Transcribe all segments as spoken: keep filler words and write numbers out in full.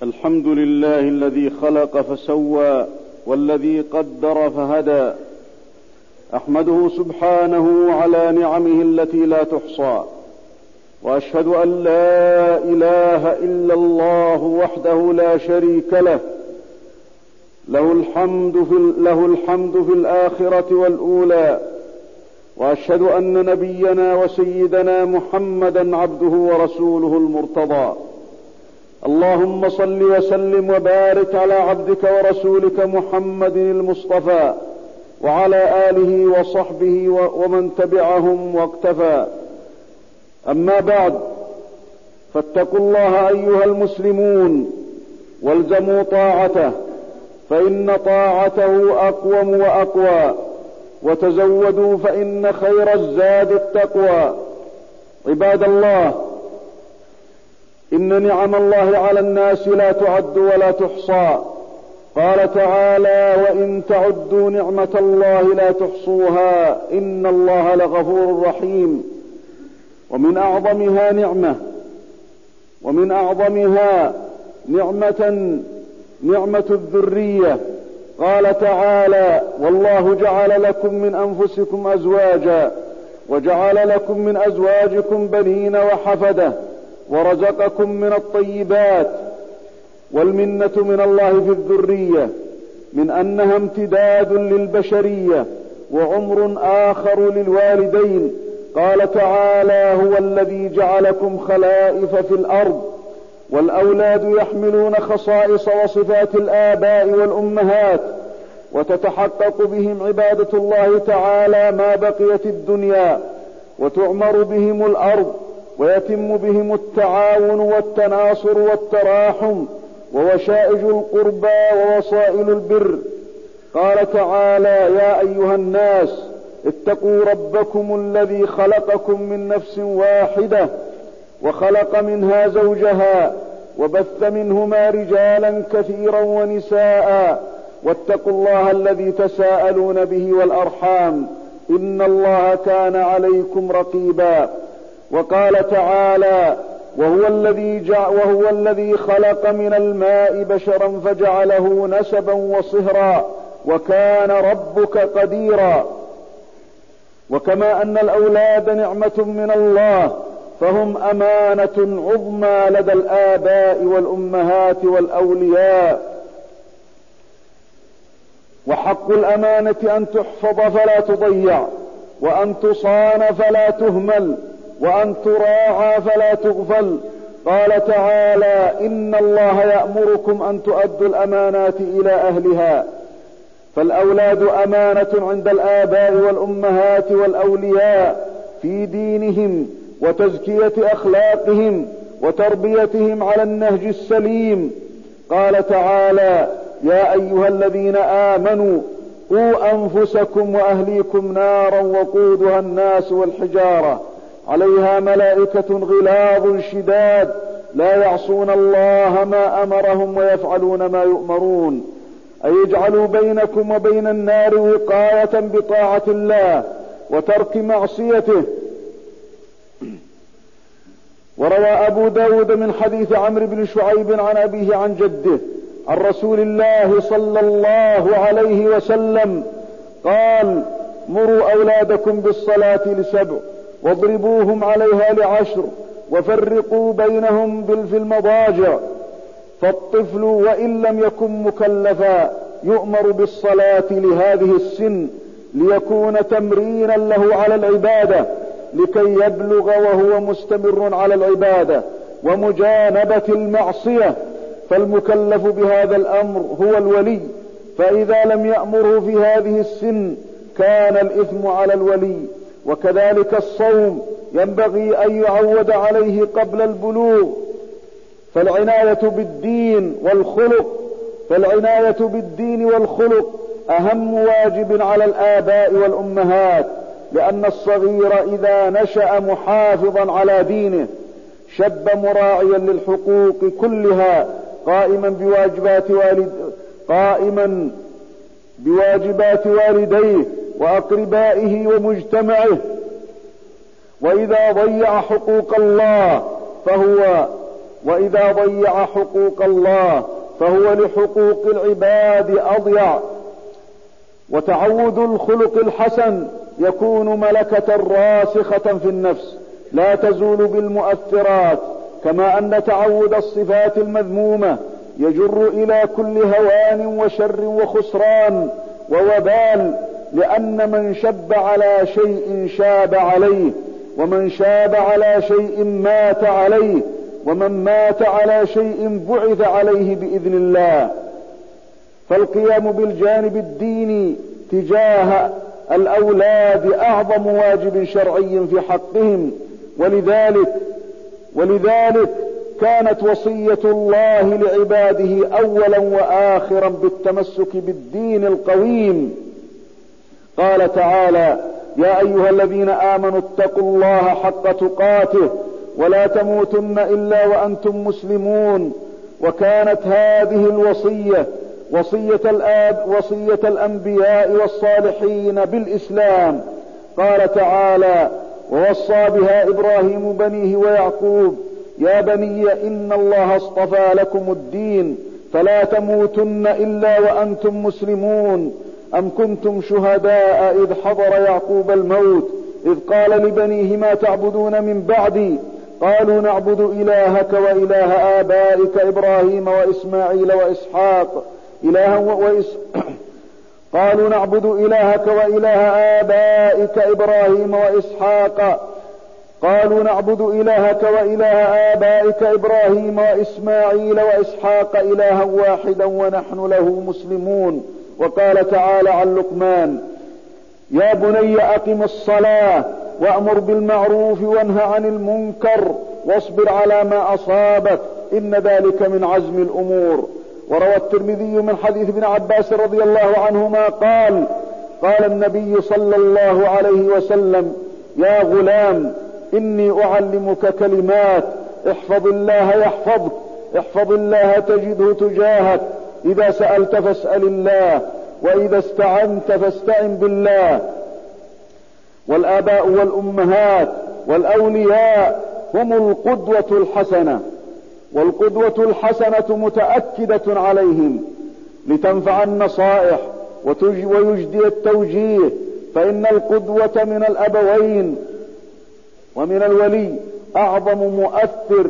الحمد لله الذي خلق فسوى والذي قدر فهدى. أحمده سبحانه على نعمه التي لا تحصى، وأشهد أن لا إله إلا الله وحده لا شريك له، له الحمد في, له الحمد في الآخرة والأولى. وأشهد أن نبينا وسيدنا محمدا عبده ورسوله المرتضى. اللهم صل وسلم وبارك على عبدك ورسولك محمد المصطفى وعلى آله وصحبه ومن تبعهم واقتفى. أما بعد، فاتقوا الله أيها المسلمون والزموا طاعته، فإن طاعته أقوم وأقوى، وتزودوا فإن خير الزاد التقوى. عباد الله، إن نعم الله على الناس لا تعد ولا تحصى. قال تعالى: وإن تعدوا نعمة الله لا تحصوها إن الله لغفور رحيم. ومن أعظمها نعمة ومن أعظمها نعمة نعمة الذرية. قال تعالى: والله جعل لكم من أنفسكم أزواجا وجعل لكم من أزواجكم بنين وحفدة ورزقكم من الطيبات. والمنة من الله في الذرية من أنها امتداد للبشرية وعمر آخر للوالدين. قال تعالى: هو الذي جعلكم خلائف في الأرض. والأولاد يحملون خصائص وصفات الآباء والأمهات، وتتحقق بهم عبادة الله تعالى ما بقيت الدنيا، وتعمر بهم الأرض، ويتم بهم التعاون والتناصر والتراحم ووشائج القربى ووسائل البر. قال تعالى: يا أيها الناس اتقوا ربكم الذي خلقكم من نفس واحدة وخلق منها زوجها وبث منهما رجالا كثيرا ونساء واتقوا الله الذي تساءلون به والأرحام إن الله كان عليكم رقيبا. وقال تعالى: وهو الذي جع وهو الذي خلق من الماء بشرا فجعله نسبا وصهرا وكان ربك قديرا. وكما أن الأولاد نعمة من الله، فهم أمانة عظمى لدى الآباء والأمهات والأولياء. وحق الأمانة أن تحفظ فلا تضيع، وأن تصان فلا تهمل، وأن تراعى فلا تغفل. قال تعالى: إن الله يأمركم أن تؤدوا الأمانات إلى أهلها. فالأولاد أمانة عند الآباء والأمهات والأولياء في دينهم وتزكية أخلاقهم وتربيتهم على النهج السليم. قال تعالى: يا أيها الذين آمنوا قوا أنفسكم وأهليكم نارا وقودها الناس والحجارة عليها ملائكة غلاظ شداد لا يعصون الله ما أمرهم ويفعلون ما يؤمرون. أي اجعلوا بينكم وبين النار وقاية بطاعة الله وترك معصيته. وروى أبو داود من حديث عمرو بن شعيب عن أبيه عن جده عن رسول الله صلى الله عليه وسلم قال: مروا أولادكم بالصلاة لسبع واضربوهم عليها لعشر وفرقوا بينهم في المضاجع. فالطفل وإن لم يكن مكلفا يؤمر بالصلاة لهذه السن ليكون تمرينا له على العبادة لكي يبلغ وهو مستمر على العبادة ومجانبة المعصية. فالمكلف بهذا الأمر هو الولي، فإذا لم يأمره في هذه السن كان الإثم على الولي. وكذلك الصوم ينبغي أن يعود عليه قبل البلوغ. فالعناية بالدين والخلق فالعناية بالدين والخلق أهم واجب على الآباء والأمهات، لأن الصغير إذا نشأ محافظا على دينه شب مراعيا للحقوق كلها قائما بواجبات والد قائما بواجبات والديه وأقربائه ومجتمعه. وإذا ضيع حقوق الله فهو وإذا ضيع حقوق الله فهو لحقوق العباد أضيع. وتعود الخلق الحسن يكون ملكة راسخة في النفس لا تزول بالمؤثرات، كما أن تعود الصفات المذمومة يجر إلى كل هوان وشر وخسران ووبال، لأن من شب على شيء شاب عليه، ومن شاب على شيء مات عليه، ومن مات على شيء بعث عليه بإذن الله. فالقيام بالجانب الديني تجاه الأولاد أعظم واجب شرعي في حقهم، ولذلك ولذلك كانت وصية الله لعباده أولا وآخرا بالتمسك بالدين القويم. قال تعالى: يا أيها الذين آمنوا اتقوا الله حق تقاته ولا تموتن إلا وأنتم مسلمون. وكانت هذه الوصية وصية الآب وصية الأنبياء والصالحين بالإسلام. قال تعالى: ووصى بها إبراهيم بنيه ويعقوب يا بني إن الله اصطفى لكم الدين فلا تموتن إلا وأنتم مسلمون. أم كنتم شهداء إذ حضر يعقوب الموت إذ قال لبنيه ما تعبدون من بعدي قالوا نعبد إلهك وإله آبائك إبراهيم وإسماعيل وإسحاق إلها وإس... قالوا نعبد إلهك وإله آبائك إبراهيم وإسحاق قالوا نعبد إلهك وإله آبائك إبراهيم وإسماعيل وإسحاق إلها واحدا ونحن له مسلمون. وقال تعالى عن لقمان: يا بني أقم الصلاة وأمر بالمعروف وانه عن المنكر واصبر على ما أصابك إن ذلك من عزم الأمور. وروى الترمذي من حديث ابن عباس رضي الله عنهما قال: قال النبي صلى الله عليه وسلم: يا غلام إني أعلمك كلمات احفظ الله يحفظك احفظ الله تجده تجاهك إذا سألت فاسأل الله وإذا استعنت فاستعن بالله. والآباء والأمهات والأولياء هم القدوة الحسنة، والقدوة الحسنة متأكدة عليهم لتنفع النصائح ويجدي التوجيه، فإن القدوة من الأبوين ومن الولي أعظم مؤثر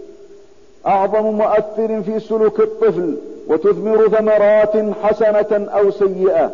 أعظم مؤثر في سلوك الطفل وتثمر ثمرات حسنة أو سيئة.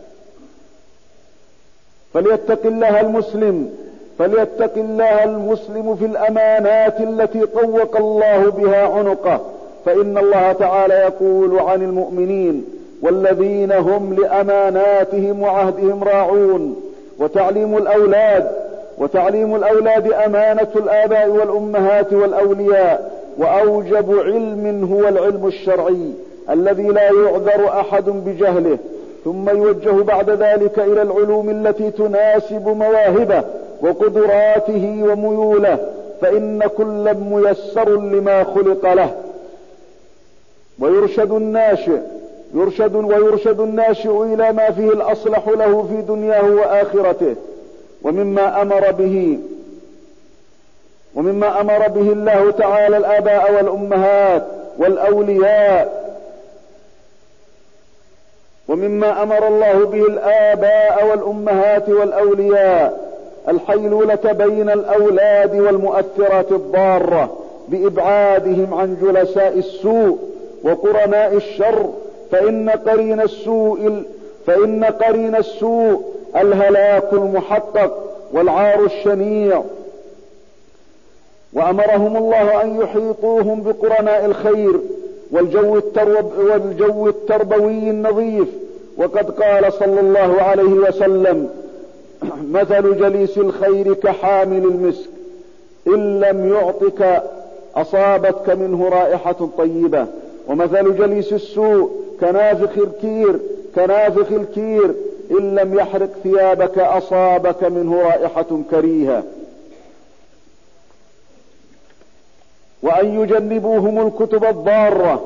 فليتق الله المسلم فليتق الله المسلم في الأمانات التي طوق الله بها عنقه، فإن الله تعالى يقول عن المؤمنين: والذين هم لأماناتهم وعهدهم راعون. وتعليم الأولاد وتعليم الأولاد أمانة الآباء والأمهات والأولياء، وأوجب علم هو العلم الشرعي الذي لا يعذر أحد بجهله، ثم يوجه بعد ذلك إلى العلوم التي تناسب مواهبه وقدراته وميوله، فإن كل ميسر لما خلق له. ويرشد الناشئ يرشد ويرشد الناشئ إلى ما فيه الأصلح له في دنياه وآخرته. ومما أمر به ومما أمر به الله تعالى الآباء والأمهات والأولياء ومما أمر الله به الآباء والأمهات والأولياء الحيلولة بين الأولاد والمؤثرات الضارة بإبعادهم عن جلساء السوء وقرناء الشر، فإن قرين السوء فإن قرين السوء الهلاك المحقق والعار الشنيع. وأمرهم الله أن يحيطوهم بقرناء الخير والجو, والجو التربوي النظيف. وقد قال صلى الله عليه وسلم: مثل جليس الخير كحامل المسك إن لم يعطك أصابتك منه رائحة طيبة، ومثل جليس السوء كنافخ الكير كنافخ الكير إن لم يحرق ثيابك أصابك منه رائحة كريهة. وأن يجنبوهم الكتب الضارة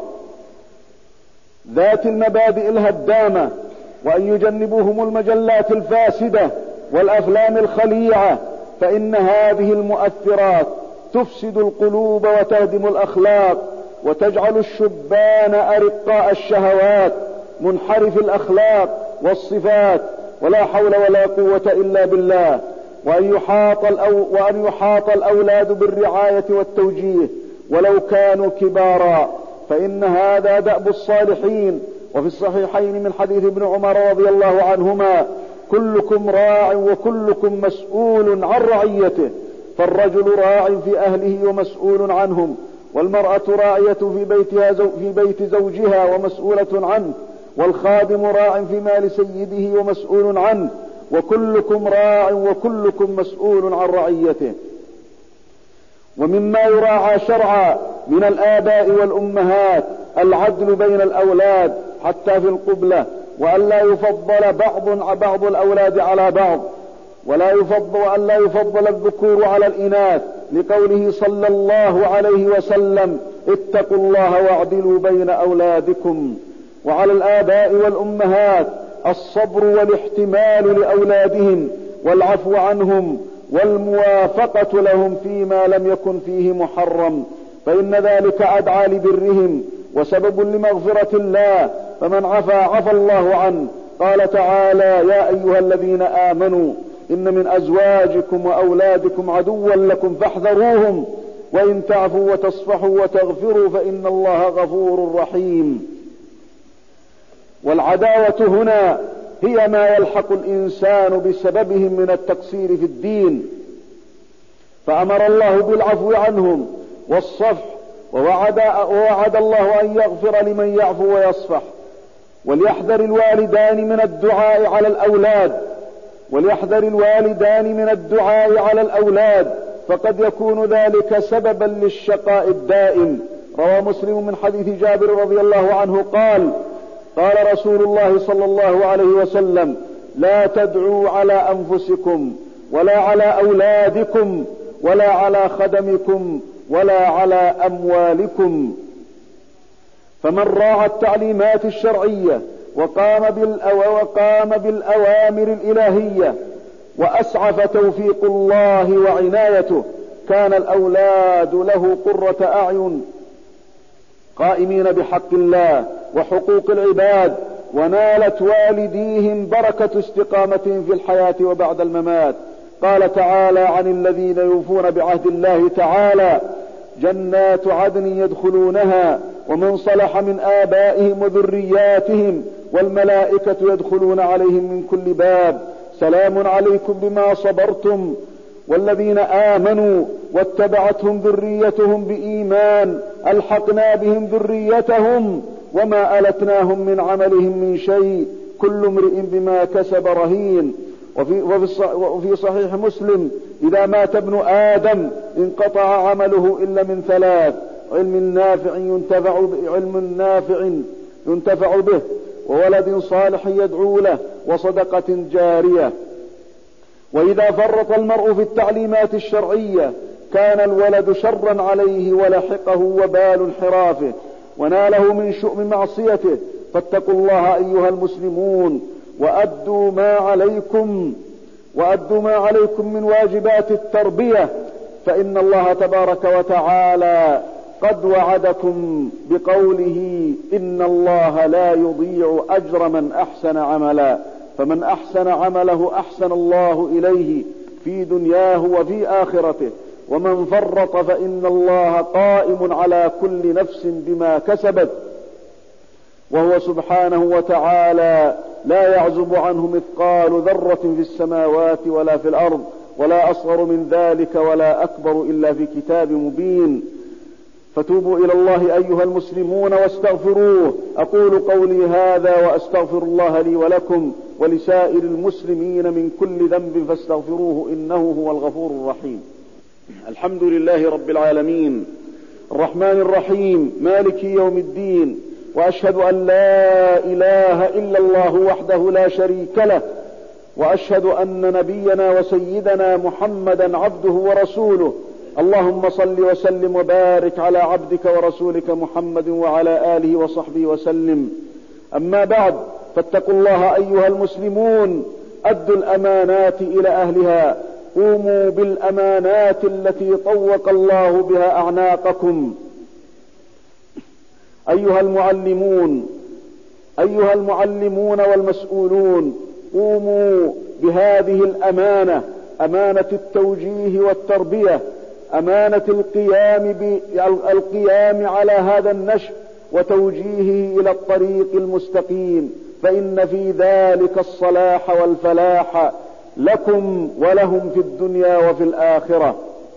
ذات المبادئ الهدامة، وأن يجنبوهم المجلات الفاسدة والأفلام الخليعة، فإن هذه المؤثرات تفسد القلوب وتهدم الأخلاق، وتجعل الشبان أرقاء الشهوات منحرف الأخلاق والصفات، ولا حول ولا قوة إلا بالله. وأن يحاط, الأو وأن يحاط الأولاد بالرعاية والتوجيه ولو كانوا كبارا، فإن هذا دأب الصالحين. وفي الصحيحين من حديث ابن عمر رضي الله عنهما: كلكم راع وكلكم مسؤول عن رعيته، فالرجل راع في أهله ومسؤول عنهم، والمرأة راعية في بيتها في بيت زوجها ومسؤولة عنه، والخادم راع في مال سيده ومسؤول عنه، وكلكم راع وكلكم مسؤول عن رعيته. ومما يراعى شرعا من الآباء والأمهات العدل بين الأولاد حتى في القبلة، وأن لا يفضل بعض بعض الأولاد على بعض، ولا يفضل وأن لا يفضل الذكور على الإناث، لقوله صلى الله عليه وسلم: اتقوا الله واعدلوا بين أولادكم. وعلى الآباء والأمهات الصبر والاحتمال لأولادهم والعفو عنهم والموافقة لهم فيما لم يكن فيه محرم، فإن ذلك أدعى لبرهم وسبب لمغفرة الله، فمن عفا عفى الله عنه. قال تعالى: يا أيها الذين آمنوا إن من أزواجكم وأولادكم عدوا لكم فاحذروهم، وإن تعفوا وتصفحوا وتغفروا فإن الله غفور رحيم. والعداوة هنا هي ما يلحق الإنسان بسببهم من التقصير في الدين، فأمر الله بالعفو عنهم والصفح، ووعد, ووعد الله أن يغفر لمن يعفو ويصفح. وليحذر الوالدان من الدعاء على الأولاد وليحذر الوالدان من الدعاء على الأولاد فقد يكون ذلك سببا للشقاء الدائم. روى مسلم من حديث جابر رضي الله عنه قال: قال رسول الله صلى الله عليه وسلم: لا تدعوا على أنفسكم ولا على أولادكم ولا على خدمكم ولا على أموالكم. فمن راعى التعليمات الشرعية وقام, وقام بالأوامر الإلهية وأسعف توفيق الله وعنايته، كان الأولاد له قرة أعين قائمين بحق الله وحقوق العباد، ونالت والديهم بركة استقامتهم في الحياة وبعد الممات. قال تعالى عن الذين يوفون بعهد الله تعالى: جنات عدن يدخلونها ومن صلح من آبائهم وذرياتهم والملائكة يدخلون عليهم من كل باب سلام عليكم بما صبرتم. والذين آمنوا واتبعتهم ذريتهم بإيمان ألحقنا بهم ذريتهم وما ألتناهم من عملهم من شيء كل امرئ بما كسب رهين. وفي, وفي صحيح مسلم: إذا مات ابن آدم انقطع عمله إلا من ثلاث: علم نافع ينتفع علم نافع ينتفع به، وولد صالح يدعو له، وصدقة جارية. وإذا فرط المرء في التعليمات الشرعية كان الولد شرا عليه ولحقه وبال انحرافه وناله من شؤم معصيته. فاتقوا الله أيها المسلمون وأدوا ما عليكم وأدوا ما عليكم من واجبات التربية، فإن الله تبارك وتعالى قد وعدكم بقوله: إن الله لا يضيع أجر من أحسن عملا، فمن أحسن عمله أحسن الله إليه في دنياه وفي آخرته، ومن فرط فإن الله قائم على كل نفس بما كسبت، وهو سبحانه وتعالى لا يعزب عنه مثقال ذرة في السماوات ولا في الأرض ولا أصغر من ذلك ولا أكبر إلا في كتاب مبين. فتوبوا إلى الله أيها المسلمون واستغفروه. أقول قولي هذا وأستغفر الله لي ولكم ولسائر المسلمين من كل ذنب فاستغفروه إنه هو الغفور الرحيم. الحمد لله رب العالمين الرحمن الرحيم مالك يوم الدين، وأشهد أن لا إله إلا الله وحده لا شريك له، وأشهد أن نبينا وسيدنا محمدا عبده ورسوله. اللهم صل وسلم وبارك على عبدك ورسولك محمد وعلى آله وصحبه وسلم. أما بعد، فاتقوا الله أيها المسلمون، أدوا الأمانات إلى أهلها قوموا بالأمانات التي طوق الله بها أعناقكم. أيها المعلمون أيها المعلمون والمسؤولون، قوموا بهذه الأمانة، أمانة التوجيه والتربية، أمانة القيام بالقيام على هذا النشء وتوجيهه إلى الطريق المستقيم، فإن في ذلك الصلاح والفلاح لكم ولهم في الدنيا وفي الآخرة.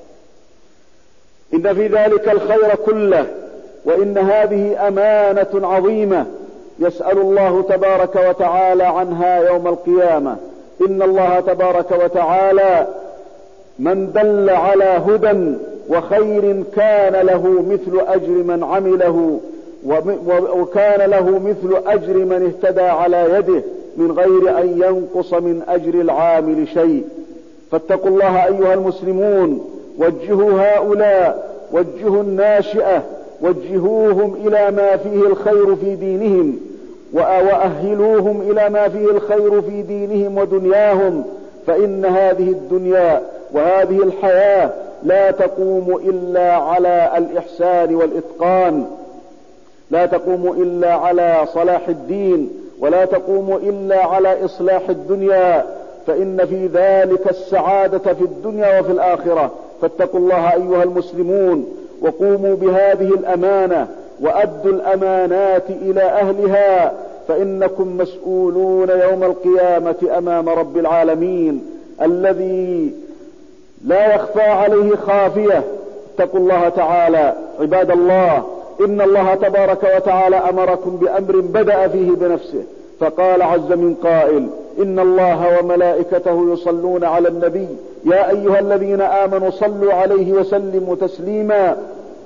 إن في ذلك الخير كله، وإن هذه أمانة عظيمة يسأل الله تبارك وتعالى عنها يوم القيامة. إن الله تبارك وتعالى من دل على هدى وخير كان له مثل أجر من عمله، وكان له مثل أجر من اهتدى على يده من غير أن ينقص من أجر العامل شيء. فاتقوا الله أيها المسلمون، وجهوا هؤلاء، وجهوا الناشئة، وجهوهم إلى ما فيه الخير في دينهم، وأهلوهم إلى ما فيه الخير في دينهم ودنياهم، فإن هذه الدنيا وهذه الحياة لا تقوم إلا على الإحسان والإتقان، لا تقوم إلا على صلاح الدين، ولا تقوم إلا على إصلاح الدنيا، فإن في ذلك السعادة في الدنيا وفي الآخرة. فاتقوا الله أيها المسلمون، وقوموا بهذه الأمانة، وأدوا الأمانات إلى أهلها، فإنكم مسؤولون يوم القيامة أمام رب العالمين الذي لا يخفى عليه خافية. اتقوا الله تعالى عباد الله. إن الله تبارك وتعالى أمركم بأمر بدأ فيه بنفسه، فقال عز من قائل: إن الله وملائكته يصلون على النبي يا أيها الذين آمنوا صلوا عليه وسلموا تسليما.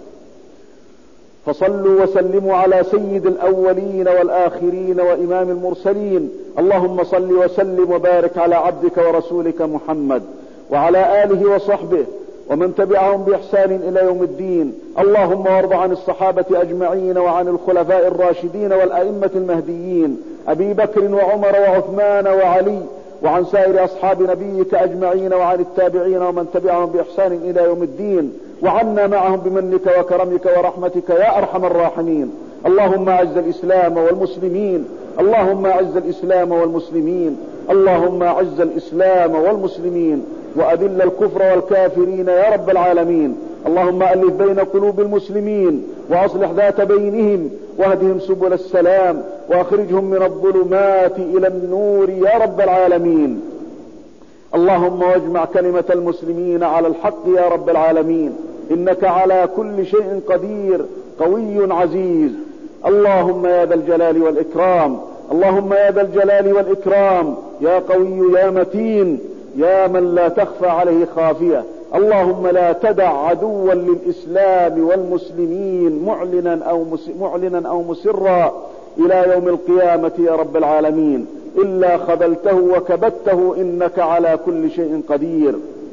فصلوا وسلموا على سيد الأولين والآخرين وإمام المرسلين. اللهم صل وسلم وبارك على عبدك ورسولك محمد وعلى آله وصحبه ومن تبعهم بإحسان إلى يوم الدين. اللهم وارض عن الصحابة أجمعين، وعن الخلفاء الراشدين والأئمة المهديين أبي بكر وعمر وعثمان وعلي، وعن سائر أصحاب نبيك أجمعين، وعن التابعين ومن تبعهم بإحسان إلى يوم الدين، وعنا معهم بمنك وكرمك ورحمتك يا أرحم الراحمين. اللهم أعز الإسلام والمسلمين، اللهم أعز الإسلام والمسلمين، اللهم أعز الإسلام والمسلمين، وأذل الكفر والكافرين يا رب العالمين. اللهم ألف بين قلوب المسلمين، وأصلح ذات بينهم، واهدهم سبل السلام، وأخرجهم من الظلمات إلى النور يا رب العالمين. اللهم واجمع كلمة المسلمين على الحق يا رب العالمين، إنك على كل شيء قدير قوي عزيز. اللهم يا ذا الجلال والإكرام، اللهم يا ذا الجلال والإكرام، يا قوي يا متين، يا من لا تخفى عليه خافية. اللهم لا تدع عدوا للإسلام والمسلمين معلنا أو, معلنا أو مسرا إلى يوم القيامة يا رب العالمين إلا خذلته وكبته، إنك على كل شيء قدير.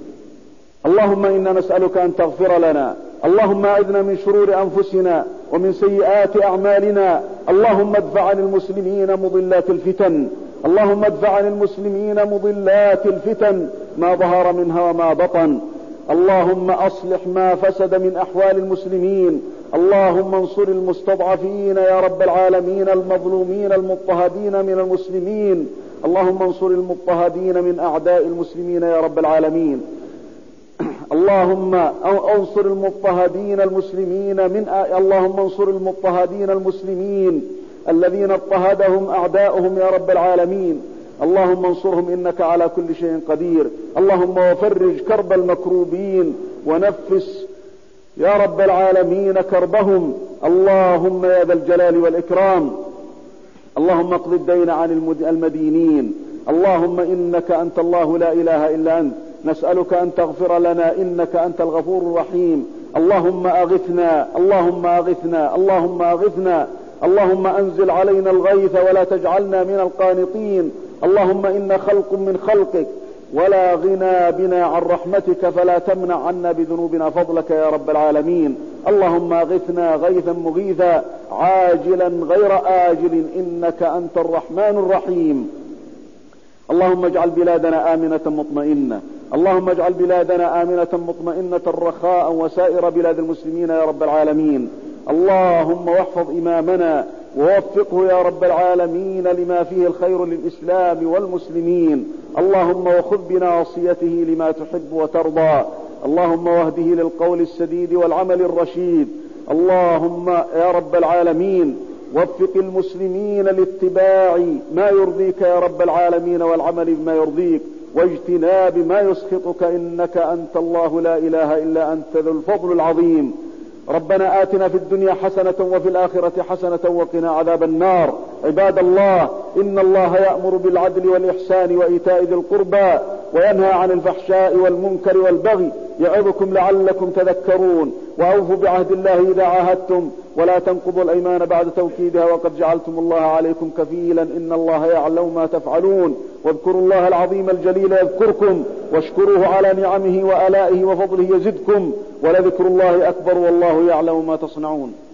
اللهم إنا نسألك أن تغفر لنا، اللهم أعذنا من شرور أنفسنا ومن سيئات أعمالنا. اللهم ادفع عن المسلمين مضلات الفتن، اللهم ادفع عن المسلمين مضلات الفتن ما ظهر منها وما بطن. اللهم أصلح ما فسد من أحوال المسلمين، اللهم انصر المستضعفين يا رب العالمين، المظلومين المضطهدين من المسلمين. اللهم انصر المضطهدين من أعداء المسلمين يا رب العالمين. اللهم انصر المضطهدين المسلمين من أ... اللهم انصر المضطهدين المسلمين الذين اضطهدهم أعداؤهم يا رب العالمين. اللهم انصرهم إنك على كل شيء قدير. اللهم وفرج كرب المكروبين ونفس يا رب العالمين كربهم. اللهم يا ذا الجلال والإكرام، اللهم اقض الدين عن المدينين. اللهم إنك أنت الله لا إله إلا أنت، نسألك أن تغفر لنا إنك أنت الغفور الرحيم. اللهم أغثنا، اللهم أغثنا، اللهم أغثنا، اللهم أنزل علينا الغيث ولا تجعلنا من القانطين. اللهم إن خلق من خلقك ولا غنى بنا عن رحمتك، فلا تمنع عنا بذنوبنا فضلك يا رب العالمين. اللهم أغثنا غيثا مغيثا عاجلا غير آجل إنك أنت الرحمن الرحيم. اللهم اجعل بلادنا آمنة مطمئنة، اللهم اجعل بلادنا آمنة مطمئنة رخاء وسائر بلاد المسلمين يا رب العالمين. اللهم واحفظ إمامنا ووفقه يا رب العالمين لما فيه الخير للإسلام والمسلمين. اللهم وخذ بناصيته لما تحب وترضى. اللهم واهده للقول السديد والعمل الرشيد. اللهم يا رب العالمين وفق المسلمين لاتباع ما يرضيك يا رب العالمين والعمل بما يرضيك واجتناب ما يسخطك، إنك أنت الله لا إله إلا أنت ذو الفضل العظيم. ربنا آتنا في الدنيا حسنة وفي الآخرة حسنة وقنا عذاب النار. عباد الله، إن الله يأمر بالعدل والإحسان وإيتاء ذي القربى وينهى عن الفحشاء والمنكر والبغي يعظكم لعلكم تذكرون. وأوفوا بعهد الله إذا عاهدتم ولا تنقضوا الأيمان بعد توكيدها وقد جعلتم الله عليكم كفيلا إن الله يعلم ما تفعلون. واذكروا الله العظيم الجليل يذكركم واشكروه على نعمه وآلائه وفضله يزدكم ولذكر الله أكبر والله يعلم ما تصنعون.